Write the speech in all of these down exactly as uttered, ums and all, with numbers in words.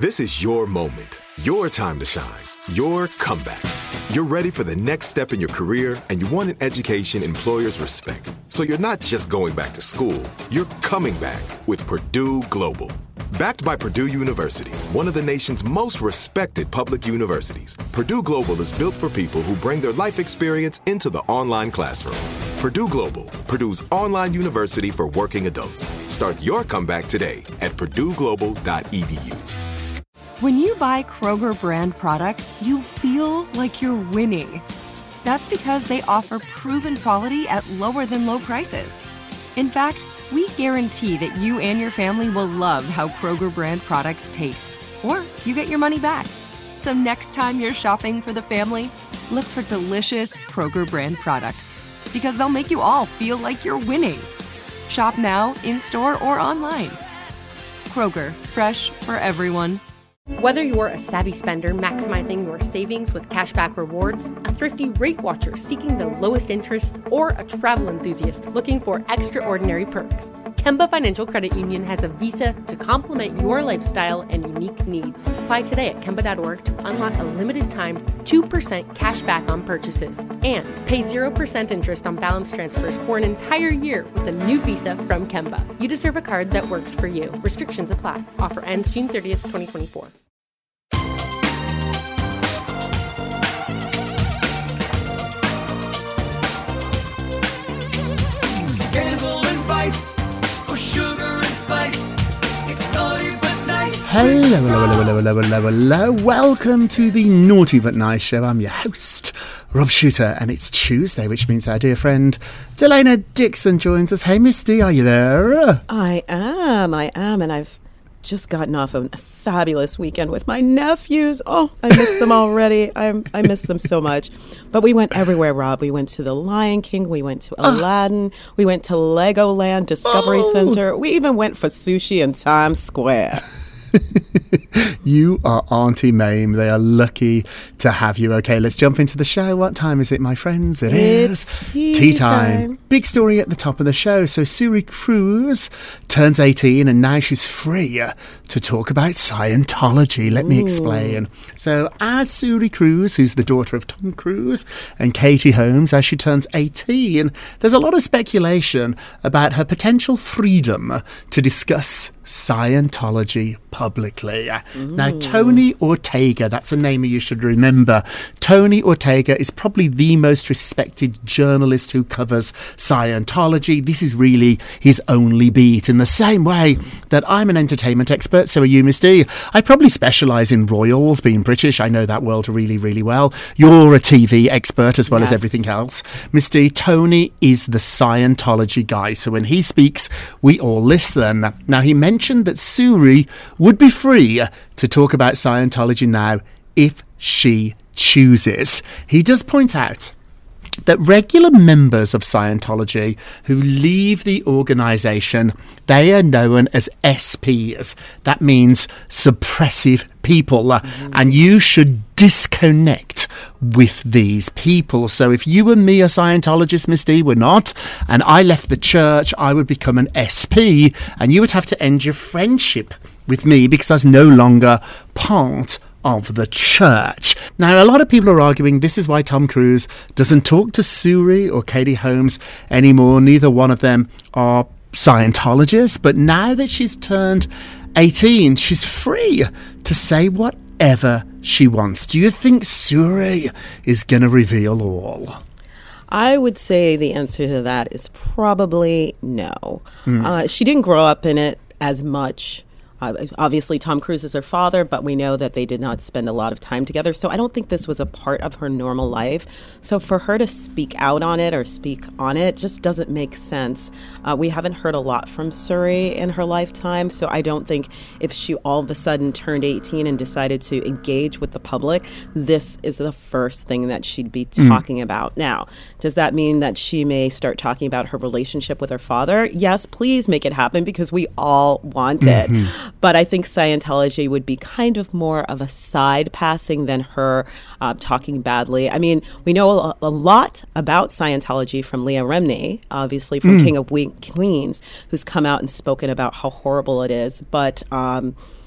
This is your moment, your time to shine, your comeback. You're ready for the next step in your career, and you want an education employers respect. So you're not just going back to school, you're coming back with Purdue Global. Backed by Purdue University, one of the nation's most respected public universities, Purdue Global is built for people who bring their life experience into the online classroom. Purdue Global, Purdue's online university for working adults. Start your comeback today at purdue global dot e d u. When you buy Kroger brand products, you feel like you're winning. That's because they offer proven quality at lower than low prices. In fact, we guarantee that you and your family will love how Kroger brand products taste, or you get your money back. So next time you're shopping for the family, look for delicious Kroger brand products, because they'll make you all feel like you're winning. Shop now, in-store, or online. Kroger, fresh for everyone. Whether you're a savvy spender maximizing your savings with cashback rewards, a thrifty rate watcher seeking the lowest interest, or a travel enthusiast looking for extraordinary perks, Kemba Financial Credit Union has a visa to complement your lifestyle and unique needs. Apply today at Kemba dot org to unlock a limited-time two percent cash back on purchases and pay zero percent interest on balance transfers for an entire year with a new visa from Kemba. You deserve a card that works for you. Restrictions apply. Offer ends June thirtieth, twenty twenty-four. Scandal and vice, or sugar and spice. It's naughty but nice. Hello, hello, hello, hello, hello, hello, hello. Welcome to the Naughty But Nice show. I'm your host, Rob Shooter, and it's Tuesday, which means our dear friend Delana Dixon joins us. Hey, Misty, are you there? I am, I am, and I've just gotten off a fabulous weekend with my nephews. Oh, I miss them already. I I miss them so much. But we went everywhere, Rob. We went to the Lion King. We went to Aladdin. Uh, we went to Legoland, Discovery oh. Center. We even went for sushi in Times Square. You are Auntie Mame. They are lucky to have you. Okay, let's jump into the show. What time is it, my friends? It it's is tea, tea time. time. Big story at the top of the show. So Suri Cruise turns eighteen and now she's free to talk about Scientology. Let me Ooh. explain. So as Suri Cruise, who's the daughter of Tom Cruise, and Katie Holmes, as she turns eighteen, there's a lot of speculation about her potential freedom to discuss Scientology publicly. Mm. Now, Tony Ortega, that's a name you should remember. Tony Ortega is probably the most respected journalist who covers Scientology. This is really his only beat. In the same way that I'm an entertainment expert, so are you, Miss D. I probably specialise in royals, being British. I know that world really, really well. You're a T V expert as well yes. as everything else. Miss D, Tony is the Scientology guy. So when he speaks, we all listen. Now, he mentioned that Suri would be free to talk about Scientology now if she chooses. He does point out that regular members of Scientology who leave the organisation, they are known as S Ps. That means suppressive people. Mm-hmm. And you should disconnect with these people. So if you and me are Scientologists, Miss D, we're not, and I left the church, I would become an S P, and you would have to end your friendship with me because I was no longer part of the church. Now, a lot of people are arguing this is why Tom Cruise doesn't talk to Suri or Katie Holmes anymore. Neither one of them are Scientologists, but now that she's turned eighteen, she's free to say whatever she wants. Do you think Suri is going to reveal all? I would say the answer to that is probably no. Mm. Uh, she didn't grow up in it as much. Uh, obviously, Tom Cruise is her father, but we know that they did not spend a lot of time together. So I don't think this was a part of her normal life. So for her to speak out on it or speak on it just doesn't make sense. Uh, we haven't heard a lot from Suri in her lifetime. So I don't think if she all of a sudden turned eighteen and decided to engage with the public, this is the first thing that she'd be talking mm. about. Now, does that mean that she may start talking about her relationship with her father? Yes, please make it happen because we all want it. Mm-hmm. But I think Scientology would be kind of more of a side passing than her uh, talking badly. I mean, we know a, a lot about Scientology from Leah Remini, obviously from mm. King of we- Queens, who's come out and spoken about how horrible it is. But um,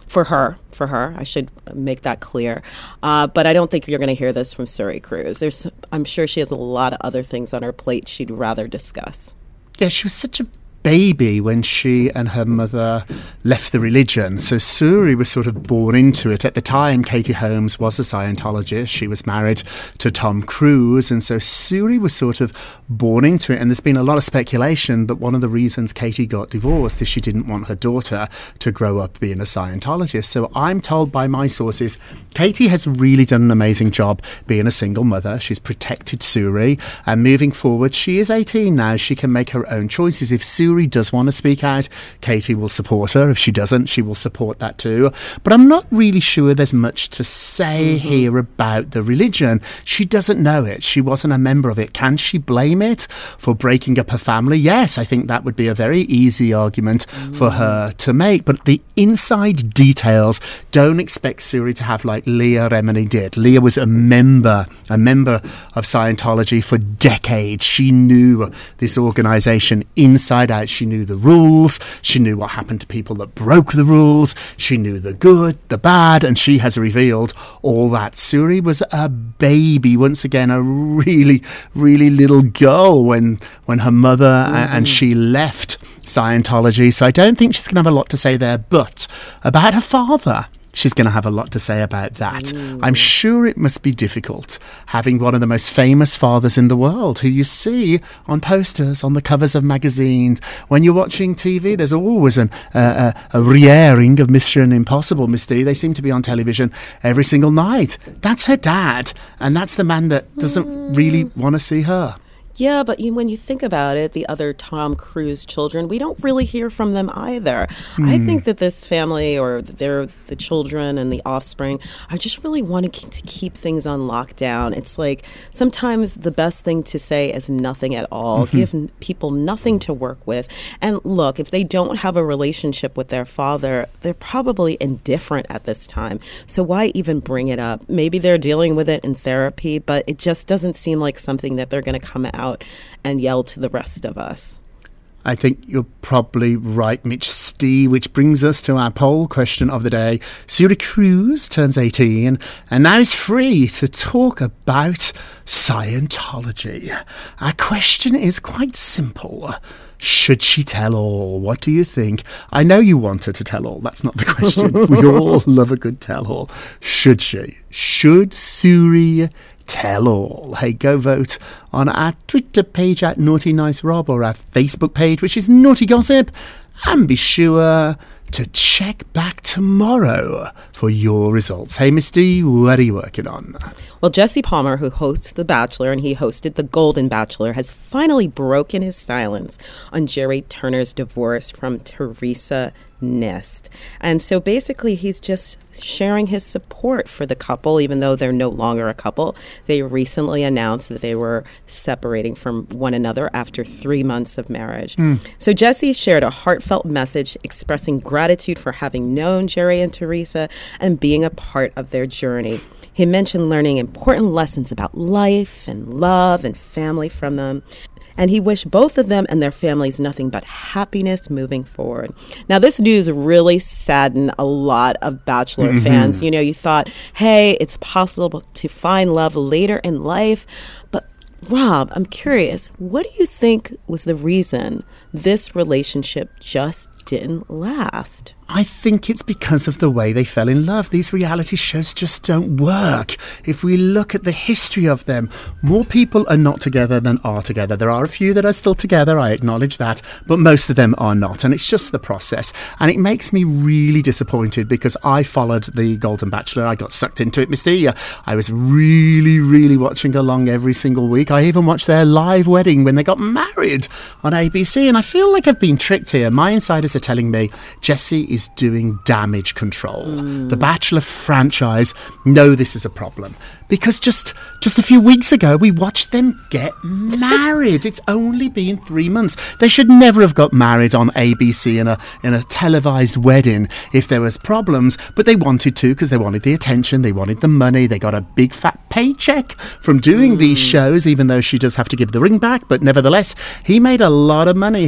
for her. For her, I should make that clear. Uh, but I don't think you're going to hear this from Suri Cruise. There's, I'm sure she has a lot of other things on her plate she'd rather discuss. Yeah, she was such a baby when she and her mother left the religion. So Suri was sort of born into it. At the time, Katie Holmes was a Scientologist. She was married to Tom Cruise. And so Suri was sort of born into it. And there's been a lot of speculation that one of the reasons Katie got divorced is she didn't want her daughter to grow up being a Scientologist. So I'm told by my sources, Katie has really done an amazing job being a single mother. She's protected Suri. And moving forward, she is eighteen now. She can make her own choices. If Suri does want to speak out, Katie will support her. If she doesn't, she will support that too. But I'm not really sure there's much to say mm-hmm. here about the religion. She doesn't know it. She wasn't a member of it. Can she blame it for breaking up her family? Yes, I think that would be a very easy argument mm. for her to make. But the inside details, don't expect Suri to have like Leah Remini did. Leah was a member, a member of Scientology for decades. She knew this organization inside out. She knew the rules. She knew what happened to people that broke the rules. She knew the good, the bad, and she has revealed all that. Suri was a baby, once again, a really, really little girl when when her mother mm-hmm. and she left Scientology. So I don't think she's going to have a lot to say there. But about her father, she's going to have a lot to say about that. Ooh. I'm sure it must be difficult having one of the most famous fathers in the world who you see on posters, on the covers of magazines. When you're watching T V, there's always an, uh, a, a re-airing of Mission Impossible, Miss D. They seem to be on television every single night. That's her dad, and that's the man that doesn't mm. really want to see her. Yeah, but you, when you think about it, the other Tom Cruise children, we don't really hear from them either. Mm. I think that this family, or their the children and the offspring, are just really wanting to keep things on lockdown. It's like sometimes the best thing to say is nothing at all. Mm-hmm. Give n- people nothing to work with. And look, if they don't have a relationship with their father, they're probably indifferent at this time. So why even bring it up? Maybe they're dealing with it in therapy, but it just doesn't seem like something that they're going to come out and yell to the rest of us. I think you're probably right, Mitch Stee, which brings us to our poll question of the day. Suri Cruise turns eighteen and now is free to talk about Scientology. Our question is quite simple. Should she tell all? What do you think? I know you want her to tell all. That's not the question. We all love a good tell all. Should she? Should Suri tell all? Hey, go vote on our Twitter page at Naughty Nice Rob, or our Facebook page, which is Naughty Gossip. And be sure to check back tomorrow for your results. Hey, Miss D, what are you working on? Well, Jesse Palmer, who hosts The Bachelor, and he hosted The Golden Bachelor, has finally broken his silence on Jerry Turner's divorce from Teresa Nist. And so basically he's just sharing his support for the couple, even though they're no longer a couple. They recently announced that they were separating from one another after three months of marriage. Mm. So Jesse shared a heartfelt message expressing gratitude for having known Jerry and Teresa and being a part of their journey. He mentioned learning important lessons about life and love and family from them. And he wished both of them and their families nothing but happiness moving forward. Now, this news really saddened a lot of Bachelor mm-hmm. fans. You know, you thought, hey, it's possible to find love later in life. But Rob, I'm curious, what do you think was the reason this relationship just didn't last? I think it's because of the way they fell in love. These reality shows just don't work. If we look at the history of them, more people are not together than are together. There are a few that are still together, I acknowledge that, but most of them are not. And it's just the process. And it makes me really disappointed because I followed The Golden Bachelor. I got sucked into it, Mister E. I was really, really watching along every single week. I even watched their live wedding when they got married on A B C. And I feel like I've been tricked here. My insiders are telling me Jesse is doing damage control. Mm. The Bachelor franchise know this is a problem because just just a few weeks ago we watched them get married. It's only been three months. They should never have got married on A B C in a in a televised wedding if there was problems, but they wanted to because they wanted the attention, they wanted the money, they got a big fat paycheck from doing mm. these shows, even though she does have to give the ring back, but nevertheless he made a lot of money.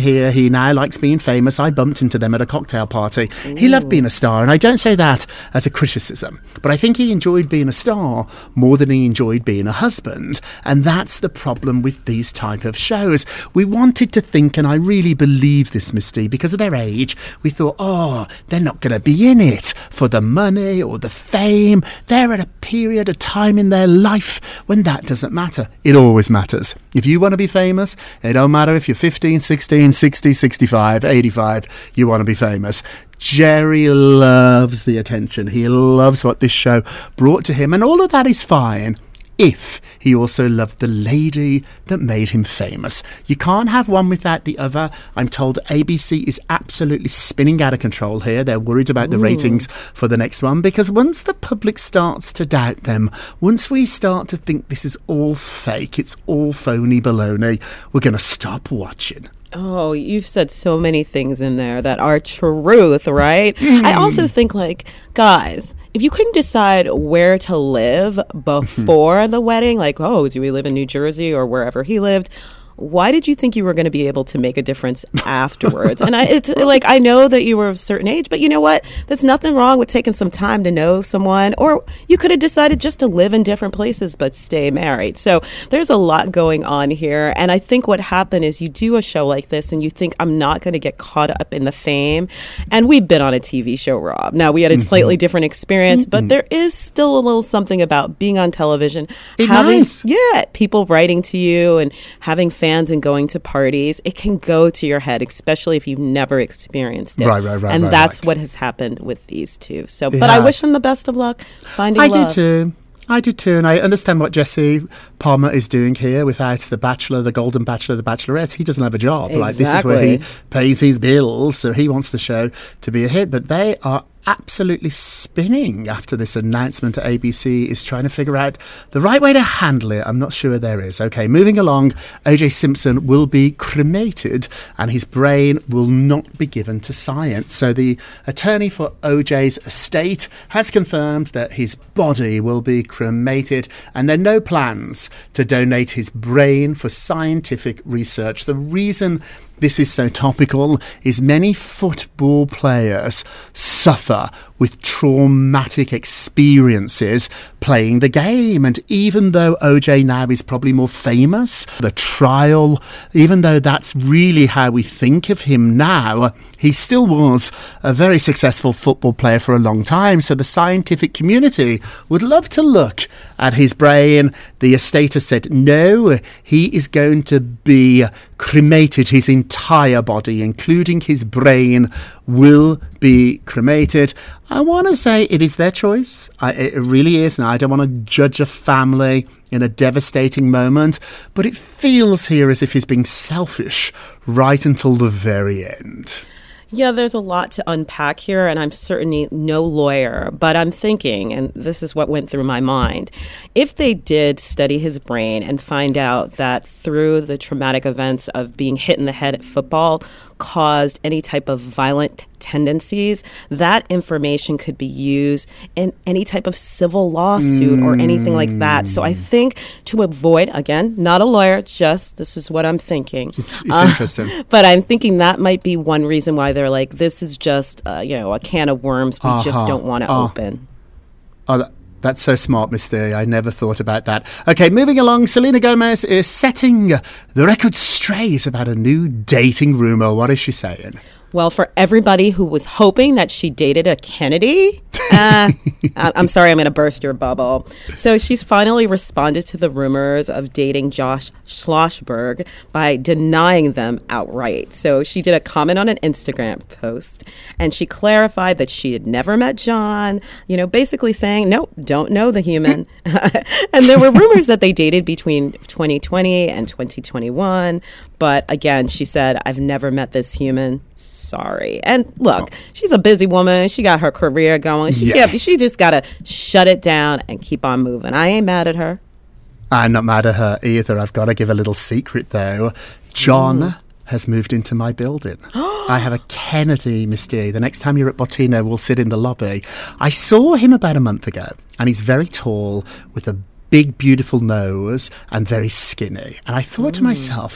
hear he now likes being famous. I bumped into them at a cocktail party. Ooh. He loved being a star, and I don't say that as a criticism, but I think he enjoyed being a star more than he enjoyed being a husband, and that's the problem with these type of shows. We wanted to think, and I really believe this, Misty, because of their age, we thought, oh, they're not going to be in it for the money or the fame. They're at a period of time in their life when that doesn't matter. It always matters. If you want to be famous, it don't matter if you're fifteen, sixteen, sixty, sixty-five, eighty-five, you want to be famous. Jerry loves the attention. He loves what this show brought to him, and all of that is fine if he also loved the lady that made him famous. You can't have one without the other. I'm told A B C is absolutely spinning out of control here. They're worried about the Ooh. ratings for the next one, because once the public starts to doubt them, once we start to think this is all fake, it's all phony baloney, we're going to stop watching. Oh, you've said so many things in there that are truth, right? Mm. I also think, like, guys, if you couldn't decide where to live before the wedding, like, oh, do we live in New Jersey or wherever he lived? Why did you think you were going to be able to make a difference afterwards? And I, it's like, I know that you were of a certain age, but you know what? There's nothing wrong with taking some time to know someone, or you could have decided just to live in different places but stay married. So there's a lot going on here. And I think what happened is you do a show like this and you think, I'm not going to get caught up in the fame. And we've been on a T V show, Rob. Now, we had a slightly mm-hmm. different experience, mm-hmm. but there is still a little something about being on television. It's having, nice. Yeah, people writing to you and having fans and going to parties, it can go to your head, especially if you've never experienced it. Right, right, right. And right, that's right. what has happened with these two. So, yeah. but I wish them the best of luck finding I love. do too. I do too, and I understand what Jesse Palmer is doing here. Without the Bachelor, the Golden Bachelor, the Bachelorette, he doesn't have a job. Exactly. Like, this is where he pays his bills, so he wants the show to be a hit. But they are absolutely spinning after this announcement at A B C is trying to figure out the right way to handle it. I'm not sure there is. Okay, moving along, O J Simpson will be cremated and his brain will not be given to science. So the attorney for O J's estate has confirmed that his body will be cremated and there are no plans to donate his brain for scientific research. The reason this is so topical is many football players suffer with traumatic experiences playing the game. And even though O J now is probably more famous, the trial, even though that's really how we think of him now, he still was a very successful football player for a long time. So the scientific community would love to look at his brain. The estate has said, no, he is going to be cremated. His entire body, including his brain, will be cremated. I want to say it is their choice. I, it really is. Now, I don't want to judge a family in a devastating moment, but it feels here as if he's being selfish right until the very end. Yeah, there's a lot to unpack here, and I'm certainly no lawyer, but I'm thinking, and this is what went through my mind, if they did study his brain and find out that through the traumatic events of being hit in the head at football caused any type of violent tendencies, that information could be used in any type of civil lawsuit mm. or anything like that. So I think to avoid, again, not a lawyer, just this is what I'm thinking. It's, it's uh, interesting. But I'm thinking that might be one reason why they're like, this is just, uh, you know, a can of worms we uh-huh. just don't want to uh. open. Oh, that- That's so smart, Mister I never thought about that. Okay, moving along, Selena Gomez is setting the record straight about a new dating rumor. What is she saying? Well, for everybody who was hoping that she dated a Kennedy, uh, I'm sorry, I'm going to burst your bubble. So she's finally responded to the rumors of dating Josh Schlossberg by denying them outright. So she did a comment on an Instagram post, and she clarified that she had never met John, you know, basically saying, nope, don't know the human. And there were rumors that they dated between twenty twenty and twenty twenty-one. But again, she said, I've never met this human. Sorry. And look, oh. she's a busy woman. She got her career going. She, yes. yeah, she just got to shut it down and keep on moving. I ain't mad at her. I'm not mad at her either. I've got to give a little secret, though. John Ooh. has moved into my building. I have a Kennedy, Miss D. The next time you're at Bottino, we'll sit in the lobby. I saw him about a month ago, and he's very tall with a big, beautiful nose and very skinny. And I thought mm. to myself,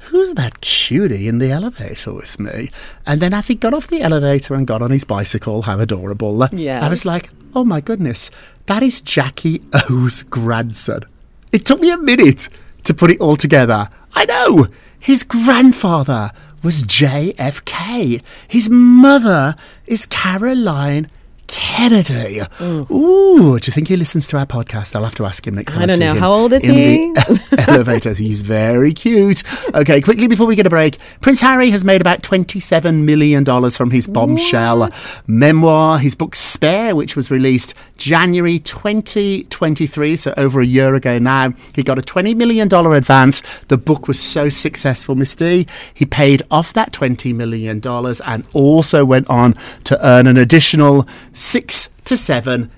who's that cutie in the elevator with me? And then as he got off the elevator and got on his bicycle, how adorable. Yes. I was like, oh my goodness, that is Jackie O's grandson. It took me a minute to put it all together. I know, his grandfather was J F K. His mother is Caroline Kennedy. Mm. Ooh, do you think he listens to our podcast? I'll have to ask him next time I, I don't see know. him How old is in he? The elevator. He's very cute. Okay, quickly before we get a break, Prince Harry has made about twenty-seven million dollars from his bombshell what? memoir, his book Spare, which was released January twenty twenty-three, so over a year ago now. He got a twenty million dollars advance. The book was so successful, Miss D, he paid off that twenty million dollars and also went on to earn an additional six to seven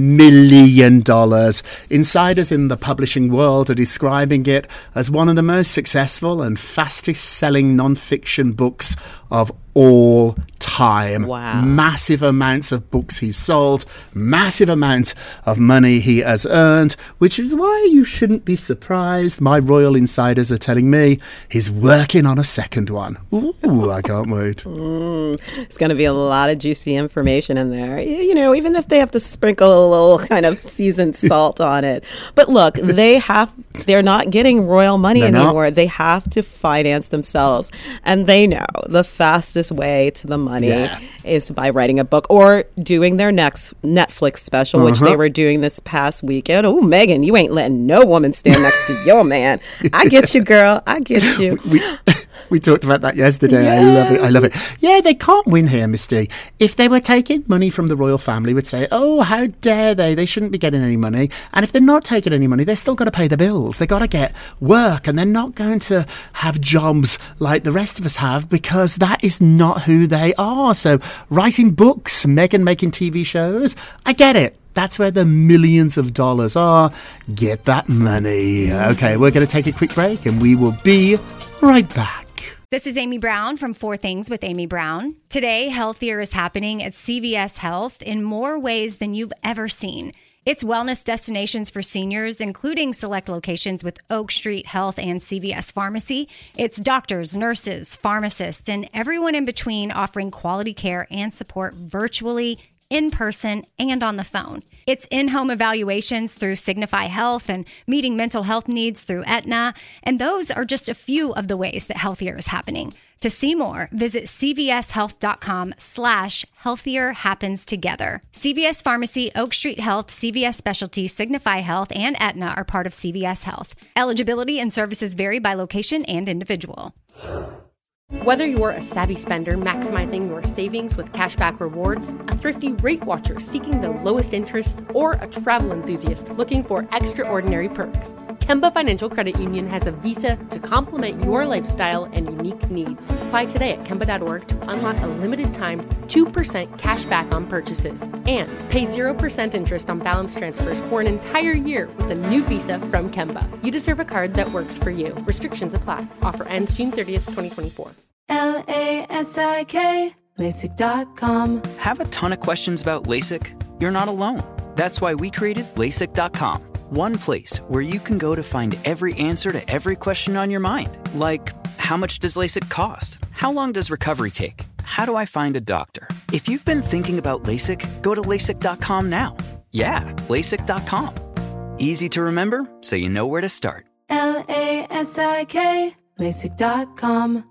million dollars. Insiders in the publishing world are describing it as one of the most successful and fastest selling non-fiction books of all time. Wow. Massive amounts of books he's sold, massive amount of money he has earned, which is why you shouldn't be surprised. My royal insiders are telling me he's working on a second one. Ooh, I can't wait. Mm, it's going to be a lot of juicy information in there. You know, even if they have to sprinkle a little kind of seasoned salt on it. But look, they have, they're not getting royal money They're anymore. not. They have to finance themselves. And they know the fastest way to the money Yeah. is by writing a book or doing their next Netflix special, Uh-huh. which they were doing this past weekend. Oh, Megan, you ain't letting no woman stand next to your man. I get you, girl. I get you. We, we talked about that yesterday. Yes. I love it. I love it. Yeah, they can't win here, Misty. If they were taking money from the royal family, we'd say, oh, how dare they? They shouldn't be getting any money. And if they're not taking any money, they're still got to pay the bills. They got to get work, and they're not going to have jobs like the rest of us have because that is not who they are. So writing books, Meghan making T V shows, I get it. That's where the millions of dollars are. Get that money. Okay, we're going to take a quick break and we will be right back. This is Amy Brown from Four Things with Amy Brown. Today, healthier is happening at C V S Health in more ways than you've ever seen. It's wellness destinations for seniors, including select locations with Oak Street Health and C V S Pharmacy. It's doctors, nurses, pharmacists, and everyone in between offering quality care and support virtually, in person, and on the phone. It's in-home evaluations through Signify Health and meeting mental health needs through Aetna. And those are just a few of the ways that healthier is happening. To see more, visit cvshealth.com slash healthier happens together. C V S Pharmacy, Oak Street Health, C V S Specialty, Signify Health, and Aetna are part of C V S Health. Eligibility and services vary by location and individual. Whether you're a savvy spender maximizing your savings with cashback rewards, a thrifty rate watcher seeking the lowest interest, or a travel enthusiast looking for extraordinary perks, Kemba Financial Credit Union has a visa to complement your lifestyle and unique needs. Apply today at Kemba dot org to unlock a limited time two percent cash back on purchases and pay zero percent interest on balance transfers for an entire year with a new visa from Kemba. You deserve a card that works for you. Restrictions apply. Offer ends June thirtieth, twenty twenty-four. L A S I K, LASIK dot com. Have a ton of questions about LASIK? You're not alone. That's why we created LASIK dot com. One place where you can go to find every answer to every question on your mind. Like, how much does LASIK cost? How long does recovery take? How do I find a doctor? If you've been thinking about LASIK, go to LASIK dot com now. Yeah, LASIK dot com. Easy to remember, so you know where to start. L A S I K, LASIK dot com.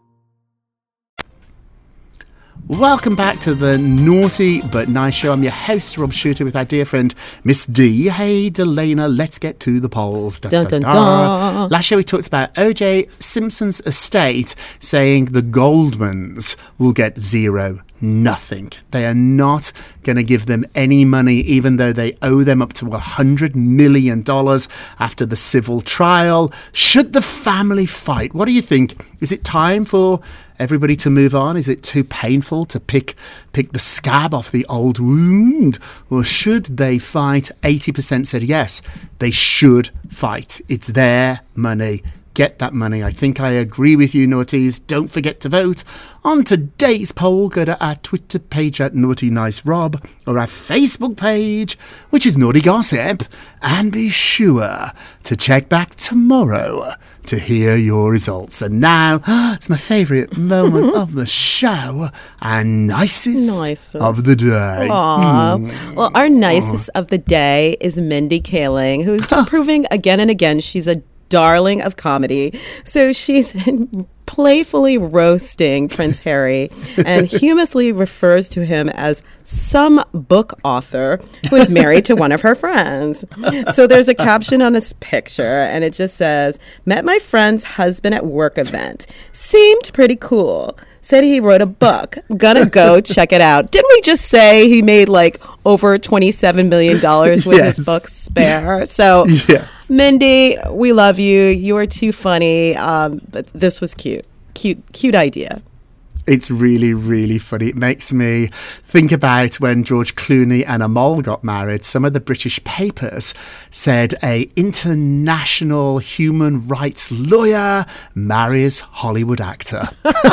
Welcome back to the Naughty But Nice Show. I'm your host, Rob Shooter, with our dear friend, Miss D. Hey, Delana, let's get to the polls. Da, Dun, da, dun, da. dun. Last show we talked about O J Simpson's estate saying the Goldmans will get zero. Nothing. They are not going to give them any money, even though they owe them up to one hundred million dollars after the civil trial. Should the family fight? What do you think? Is it time for everybody to move on? Is it too painful to pick pick the scab off the old wound? Or should they fight? eighty percent said yes, they should fight. It's their money, get that money. I think I agree with you, naughties. Don't forget to vote on today's poll. Go to our Twitter page at Naughty Nice Rob or our Facebook page, which is Naughty Gossip, and be sure to check back tomorrow to hear your results. And now, it's my favourite moment of the show, our nicest, nicest. of the day. Aww. Mm. Well, our nicest Aww. of the day is Mindy Kaling, who's just proving again and again she's a darling of comedy. So she's playfully roasting Prince Harry and humorously refers to him as some book author who is married to one of her friends. So there's a caption on this picture and it just says, "Met my friend's husband at work event. Seemed pretty cool. Said he wrote a book. Gonna go check it out." Didn't we just say he made like over twenty-seven million dollars with yes. his book Spare? So, yes. Mindy, we love you. You are too funny. Um, but this was cute. Cute, cute idea. It's really, really funny. It makes me think about when George Clooney and Amol got married. Some of the British papers said a international human rights lawyer marries Hollywood actor.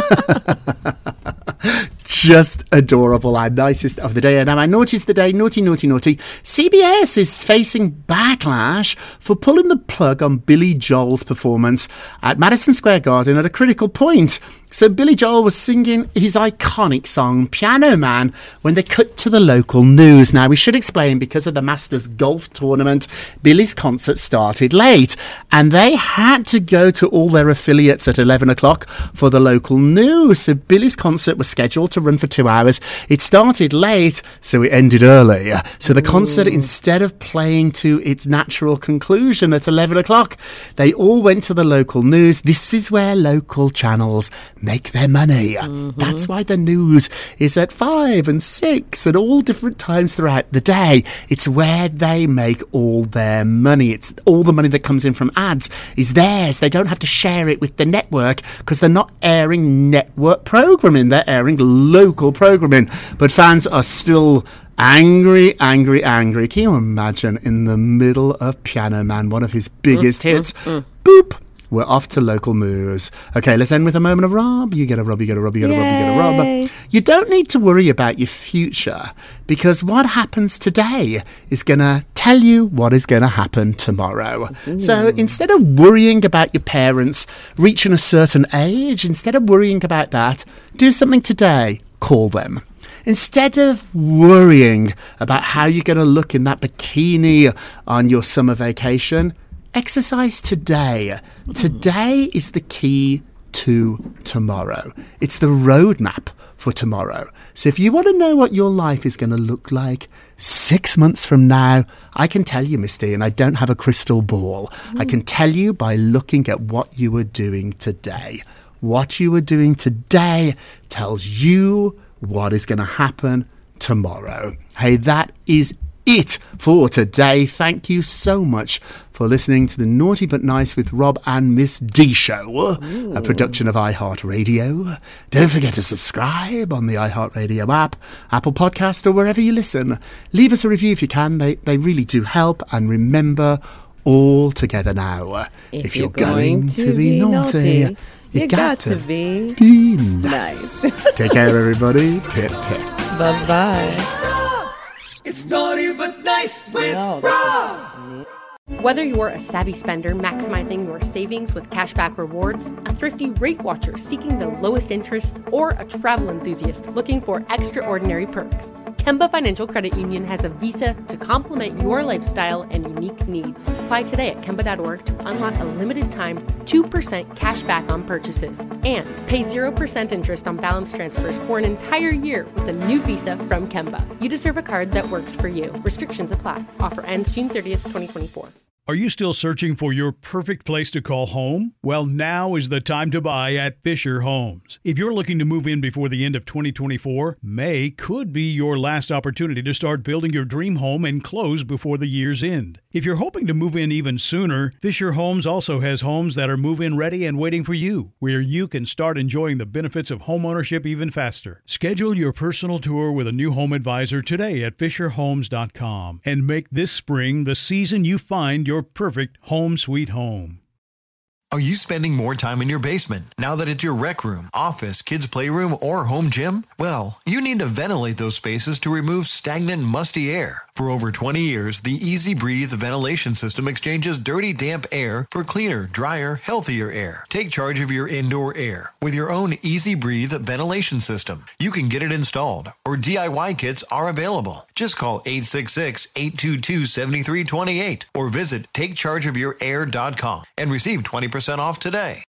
Just adorable. Our nicest of the day. And now our naughties of the day, naughty, naughty, naughty. C B S is facing backlash for pulling the plug on Billy Joel's performance at Madison Square Garden at a critical point. So Billy Joel was singing his iconic song Piano Man when they cut to the local news. Now, we should explain, because of the Masters Golf Tournament, Billy's concert started late and they had to go to all their affiliates at eleven o'clock for the local news. So Billy's concert was scheduled to run for two hours. It started late, so it ended early. So the concert, instead of playing to its natural conclusion at eleven o'clock, they all went to the local news. This is where local channels make their money. Mm-hmm. That's why the news is at five and six and all different times throughout the day. It's where they make all their money. It's all the money that comes in from ads is theirs. They don't have to share it with the network because they're not airing network programming. They're airing local programming. But fans are still angry, angry, angry. Can you imagine in the middle of Piano Man, one of his biggest mm, hits? Mm, mm. Boop. We're off to local news. Okay, let's end with a moment of Rob. You get a Rob, you get a Rob, you get a Rob, you get a Rob. You don't need to worry about your future because what happens today is going to tell you what is going to happen tomorrow. Ooh. So instead of worrying about your parents reaching a certain age, instead of worrying about that, do something today. Call them. Instead of worrying about how you're going to look in that bikini on your summer vacation, exercise today. Today is the key to tomorrow. It's the roadmap for tomorrow. So if you want to know what your life is going to look like six months from now, I can tell you, Misty, and I don't have a crystal ball. Mm. I can tell you by looking at what you were doing today. What you were doing today tells you what is going to happen tomorrow. Hey, that is it for today. Thank you so much for listening to the Naughty But Nice with Rob and Miss D Show, Ooh. a production of iHeartRadio. Don't forget to subscribe on the iHeartRadio app, Apple Podcast, or wherever you listen. Leave us a review if you can. They, they really do help. And remember, all together now, if, if you're, you're going, going to, to be, be naughty, naughty you, you got, got to, to be, be nice. nice. Take care, everybody. Pip, pip. Bye-bye. It's Naughty But Nice with no, Rob. Whether you're a savvy spender maximizing your savings with cashback rewards, a thrifty rate watcher seeking the lowest interest, or a travel enthusiast looking for extraordinary perks, Kemba Financial Credit Union has a visa to complement your lifestyle and unique needs. Apply today at Kemba dot org to unlock a limited time two percent cash back on purchases and pay zero percent interest on balance transfers for an entire year with a new visa from Kemba. You deserve a card that works for you. Restrictions apply. Offer ends June thirtieth, twenty twenty-four. Are you still searching for your perfect place to call home? Well, now is the time to buy at Fisher Homes. If you're looking to move in before the end of twenty twenty-four, May could be your last opportunity to start building your dream home and close before the year's end. If you're hoping to move in even sooner, Fisher Homes also has homes that are move-in ready and waiting for you, where you can start enjoying the benefits of homeownership even faster. Schedule your personal tour with a new home advisor today at fisher homes dot com and make this spring the season you find your perfect home sweet home. Are you spending more time in your basement now that it's your rec room, office, kids' playroom, or home gym? Well, you need to ventilate those spaces to remove stagnant, musty air. For over twenty years, the Easy Breathe ventilation system exchanges dirty, damp air for cleaner, drier, healthier air. Take charge of your indoor air with your own Easy Breathe ventilation system. You can get it installed, or D I Y kits are available. Just call eight six six, eight two two, seven three two eight or visit take charge of your air dot com and receive twenty percent off today.